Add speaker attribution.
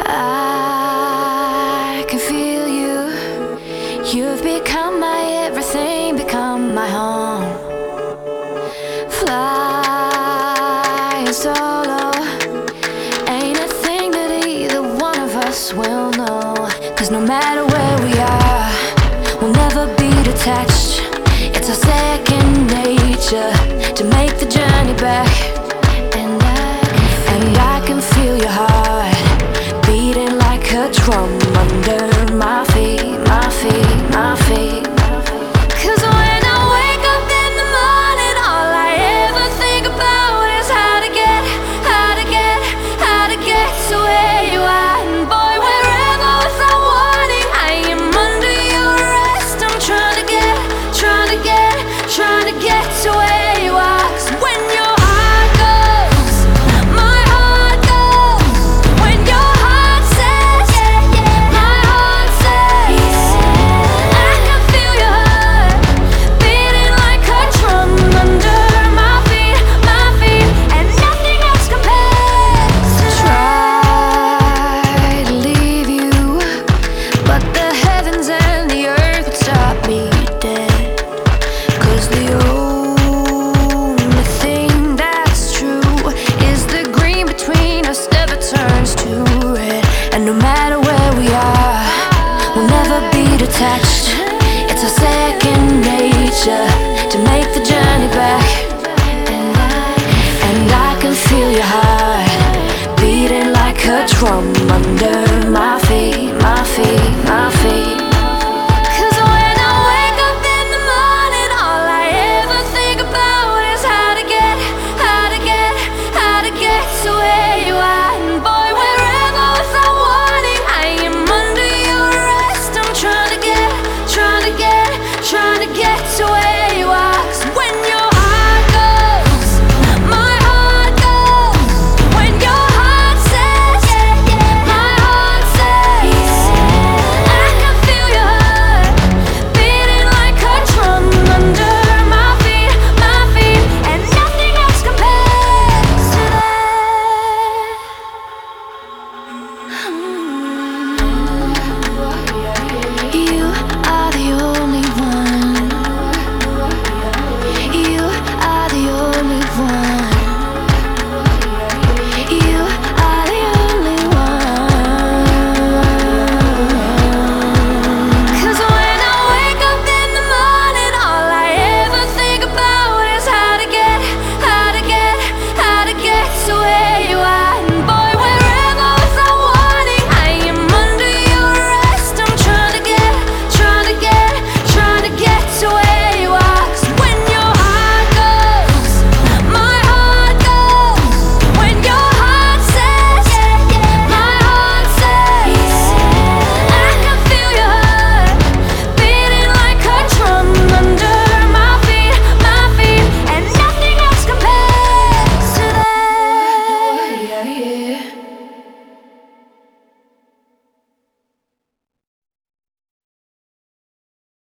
Speaker 1: I can feel you. You've become my everything, become my home. Flying solo ain't a thing that either one of us will know. 'Cause no matter where we are, we'll never be detached. It's our second nature to make the journey back. And I can feel your heart beating like a drum.